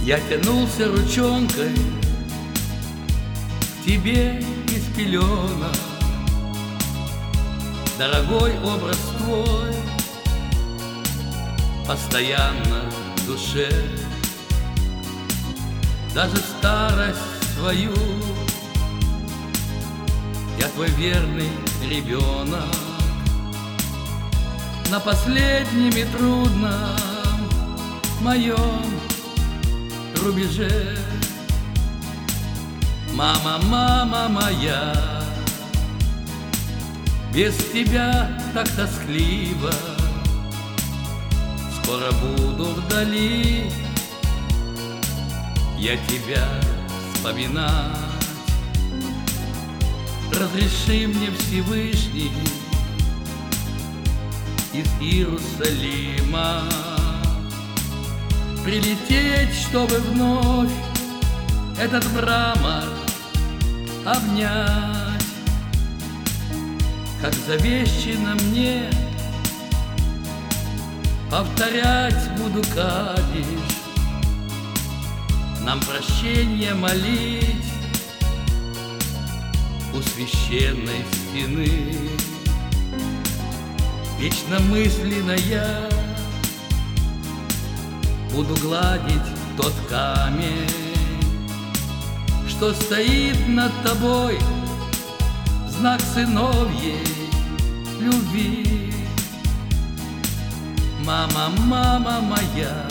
Я тянулся ручонкой к тебе из пеленок. Дорогой образ твой постоянно в душе. Даже старость свою я твой верный ребенок. На последнем и трудном моем рубеже. Мама, мама моя, без тебя так тоскливо. Скоро буду вдали я тебя вспоминать. Разреши мне, Всевышний, из Иерусалима прилететь, чтобы вновь этот мрамор обнять. Как завещено мне, повторять буду кадиш, нам прощения молить у священной стены. Вечно мысленно я буду гладить тот камень, что стоит над тобой в знак сыновьей любви. Мама, мама моя,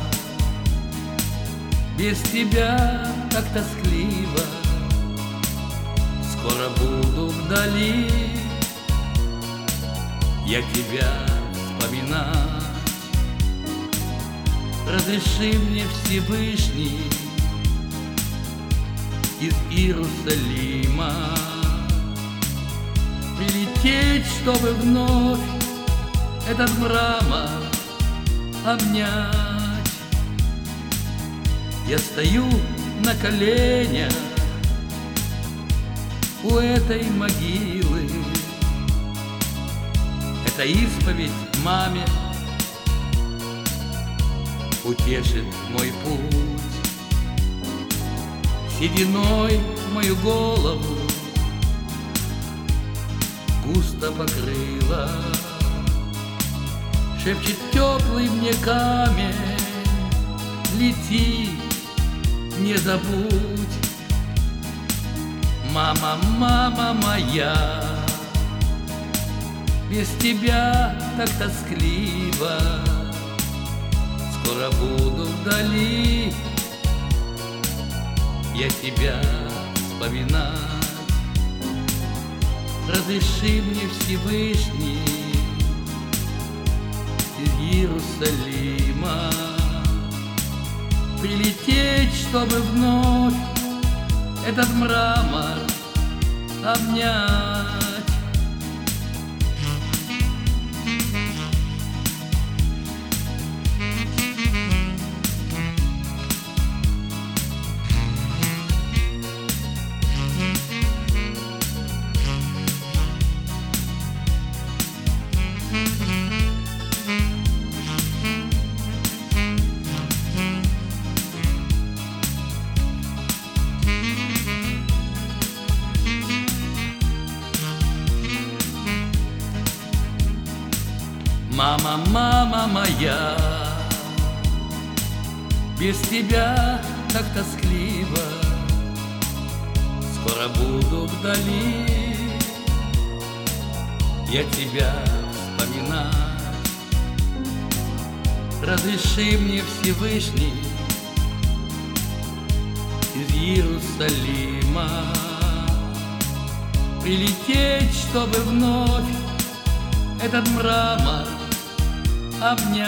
без тебя так тоскливо. Скоро буду вдали я тебя вспоминать. Разреши мне, Всевышний, из Иерусалима прилететь, чтобы вновь этот мрамор обнять. Я стою на коленях у этой могилы. Это исповедь маме утешит мой путь. Сединой мою голову густо покрыла. Шепчет теплый мне камень: лети, не забудь. Мама, мама моя, без тебя так тоскливо. Скоро буду вдали я тебя вспоминать. Разреши мне, Всевышний, из Иерусалима прилететь, чтобы вновь этот мрамор обнять. Мама, мама моя, без тебя так тоскливо. Скоро буду вдали я тебя вспоминать. Разреши мне, Всевышний, из Иерусалима прилететь, чтобы вновь этот мрамор обнять.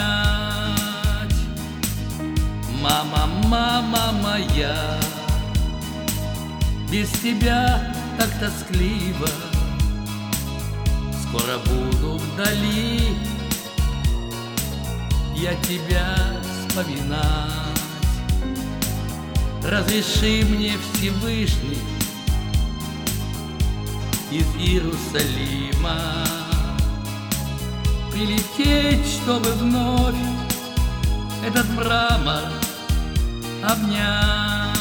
Мама, мама моя, без тебя так тоскливо. Скоро буду вдали я тебя вспоминать. Разреши мне, Всевышний, из Иерусалима прилететь, чтобы вновь этот мрамор обнять.